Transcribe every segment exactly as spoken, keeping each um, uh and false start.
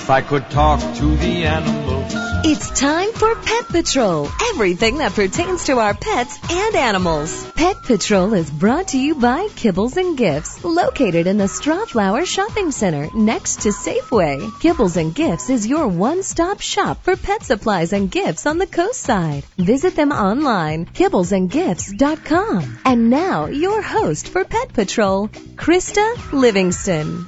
If I could talk to the animals. It's time for Pet Patrol, everything that pertains to our pets and animals. Pet Patrol is brought to you by Kibbles and Gifts, located in the Strawflower Shopping Center next to Safeway. Kibbles and Gifts is your one-stop shop for pet supplies and gifts on the coast side. Visit them online, kibbles and gifts dot com. And now, your host for Pet Patrol, Krista Livingston.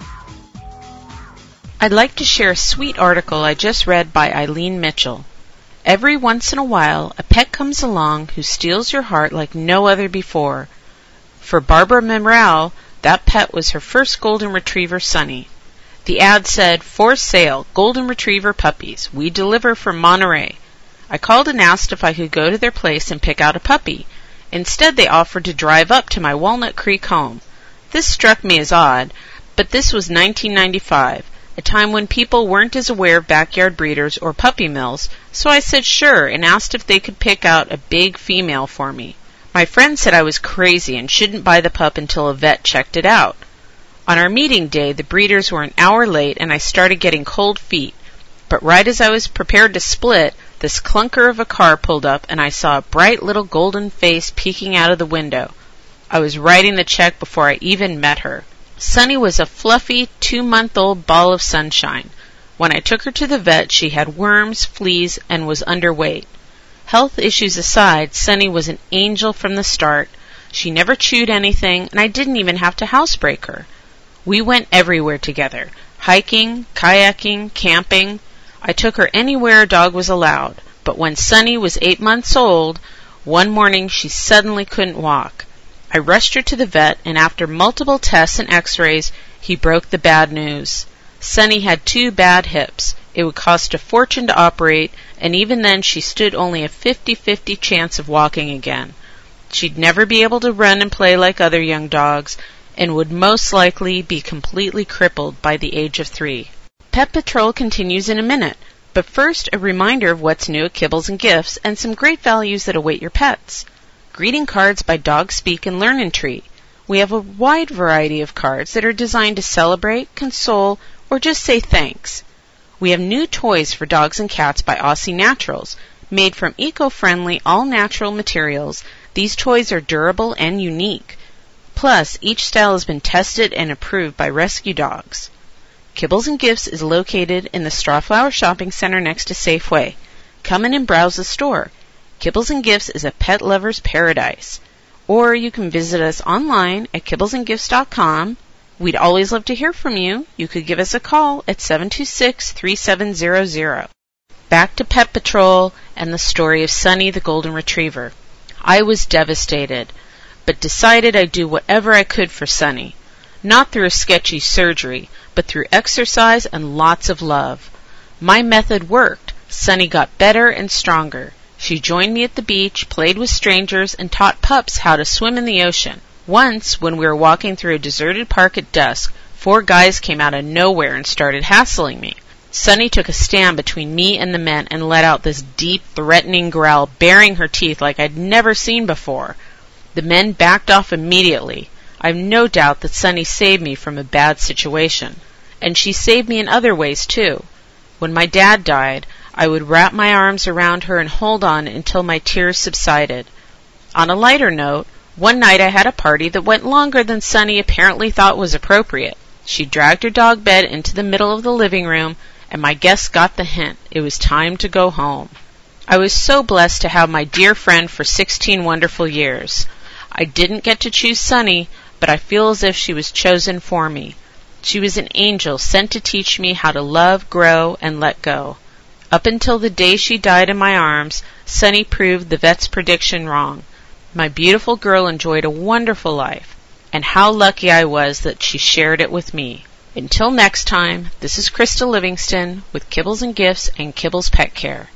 I'd like to share a sweet article I just read by Eileen Mitchell. Every once in a while, a pet comes along who steals your heart like no other before. For Barbara Memrau, that pet was her first golden retriever, Sunny. The ad said, "For sale, golden retriever puppies. We deliver from Monterey." I called and asked if I could go to their place and pick out a puppy. Instead, they offered to drive up to my Walnut Creek home. This struck me as odd, but this was nineteen ninety-five. A time when people weren't as aware of backyard breeders or puppy mills, so I said sure and asked if they could pick out a big female for me. My friend said I was crazy and shouldn't buy the pup until a vet checked it out. On our meeting day, the breeders were an hour late and I started getting cold feet. But right as I was prepared to split, this clunker of a car pulled up and I saw a bright little golden face peeking out of the window. I was writing the check before I even met her. Sunny was a fluffy, two-month-old ball of sunshine. When I took her to the vet, she had worms, fleas, and was underweight. Health issues aside, Sunny was an angel from the start. She never chewed anything, and I didn't even have to housebreak her. We went everywhere together, hiking, kayaking, camping. I took her anywhere a dog was allowed, but when Sunny was eight months old, one morning she suddenly couldn't walk. I rushed her to the vet, and after multiple tests and x-rays, he broke the bad news. Sunny had two bad hips. It would cost a fortune to operate, and even then she stood only a fifty-fifty chance of walking again. She'd never be able to run and play like other young dogs, and would most likely be completely crippled by the age of three. Pet Patrol continues in a minute, but first a reminder of what's new at Kibbles and Gifts and some great values that await your pets. Greeting cards by Dog Speak and Learn and Treat. We have a wide variety of cards that are designed to celebrate, console, or just say thanks. We have new toys for dogs and cats by Aussie Naturals. Made from eco-friendly, all-natural materials, these toys are durable and unique. Plus, each style has been tested and approved by rescue dogs. Kibbles and Gifts is located in the Strawflower Shopping Center next to Safeway. Come in and browse the store. Kibbles and Gifts is a pet lover's paradise. Or you can visit us online at kibbles and gifts dot com. We'd always love to hear from you. You could give us a call at seven two six, three seven zero zero. Back to Pet Patrol and the story of Sunny the Golden Retriever. I was devastated, but decided I'd do whatever I could for Sunny. Not through a sketchy surgery, but through exercise and lots of love. My method worked. Sunny got better and stronger. She joined me at the beach, played with strangers, and taught pups how to swim in the ocean. Once, when we were walking through a deserted park at dusk, four guys came out of nowhere and started hassling me. Sunny took a stand between me and the men and let out this deep, threatening growl, baring her teeth like I'd never seen before. The men backed off immediately. I've no doubt that Sunny saved me from a bad situation. And she saved me in other ways, too. When my dad died, I would wrap my arms around her and hold on until my tears subsided. On a lighter note, one night I had a party that went longer than Sunny apparently thought was appropriate. She dragged her dog bed into the middle of the living room, and my guests got the hint. It was time to go home. I was so blessed to have my dear friend for sixteen wonderful years. I didn't get to choose Sunny, but I feel as if she was chosen for me. She was an angel sent to teach me how to love, grow, and let go. Up until the day she died in my arms, Sunny proved the vet's prediction wrong. My beautiful girl enjoyed a wonderful life, and how lucky I was that she shared it with me. Until next time, this is Krista Livingston with Kibbles and Gifts and Kibbles Pet Care.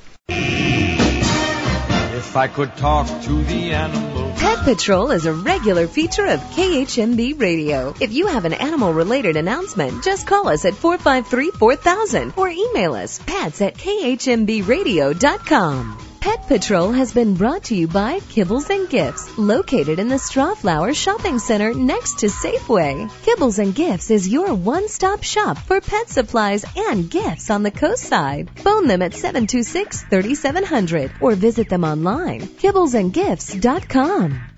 If I could talk to the animals. Pet Patrol is a regular feature of K H M B Radio. If you have an animal-related announcement, just call us at four five three, four thousand or email us pets at k h m b radio dot com. Pet Patrol has been brought to you by Kibbles and Gifts, located in the Strawflower Shopping Center next to Safeway. Kibbles and Gifts is your one-stop shop for pet supplies and gifts on the coast side. Phone them at seven two six, three seven zero zero or visit them online, kibbles and gifts dot com.